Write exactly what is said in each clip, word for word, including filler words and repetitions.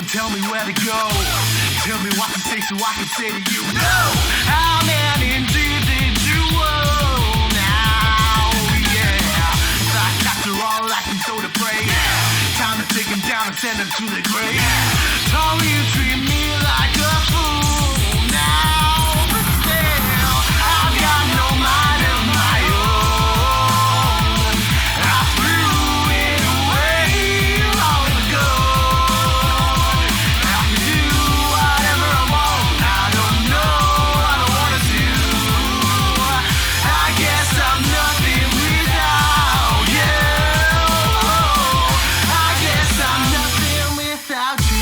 tell me where to go. Tell me what to say so I can say to you, no. How many deep did you owe now? Yeah, like after all, like I'm so depraved. Time to take him down and send him to the grave. Told me you treat me like a fool now, but still, I've got no mind of my own. I threw it away long ago. I can do whatever I want. I don't know what I wanna do. I guess I'm nothing without you. I guess I'm nothing without you.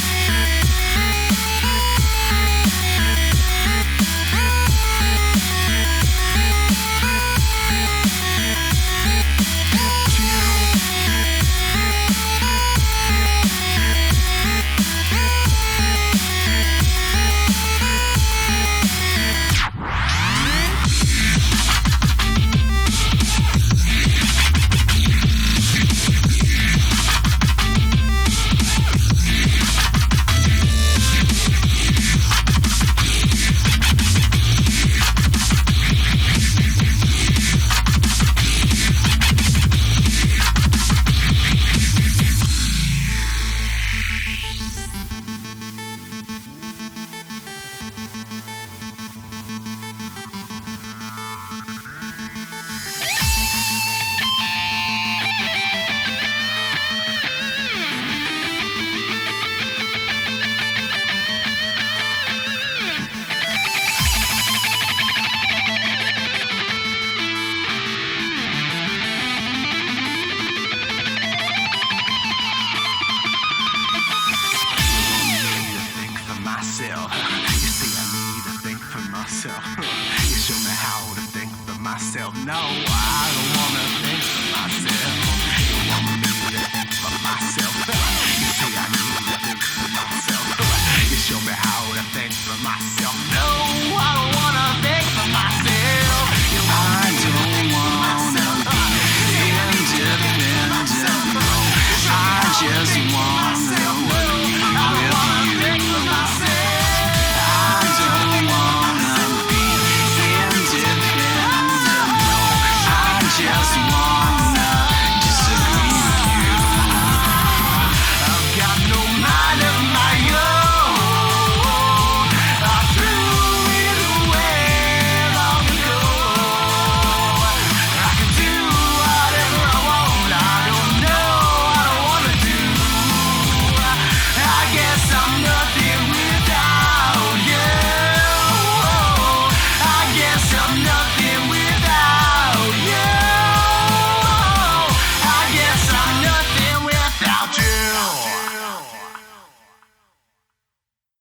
Myself. You see, I need to think for myself. You show me how to think for myself. No, I don't